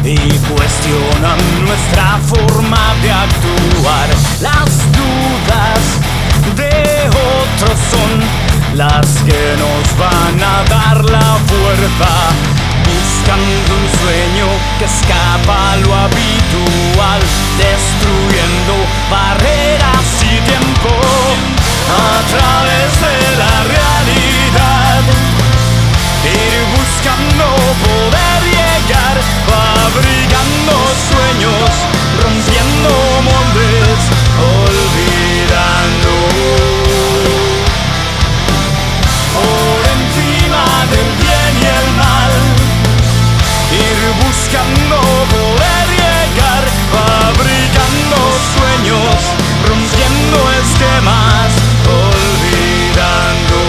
y cuestionan nuestra forma de actuar. Las dudas de otros son las que nos van a dar la fuerza, buscando un sueño que escapa a lo habitual, destruyendo barreras y tiempo a través de la realidad, ir buscando poder llegar, fabricando sueños, rompiendo moldes, olvidando por encima del bien y el mal, ir buscando poder llegar, fabricando sueños, rompiendo esquemas, olvidando.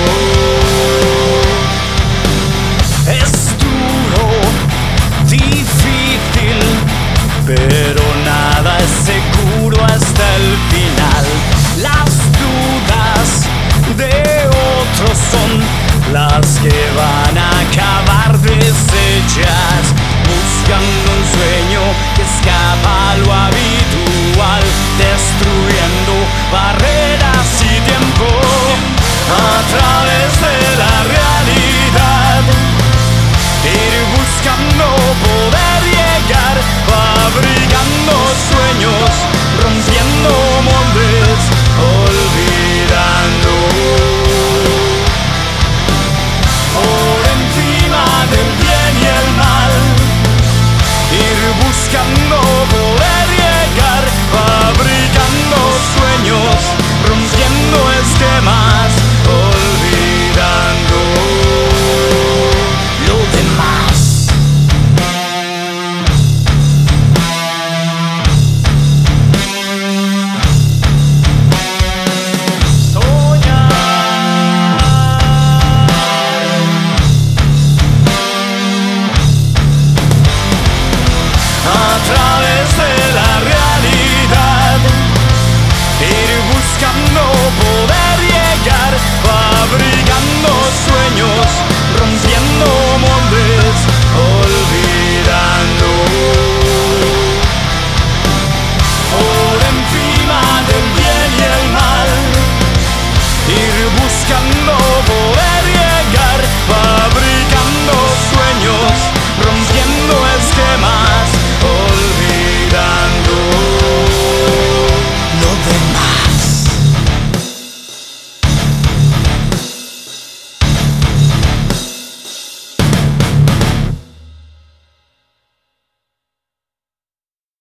Es duro, difícil, pero nada es seguro hasta el final. Las dudas de otros son las que van a acabar deshechas, buscando un sueño que escapa a lo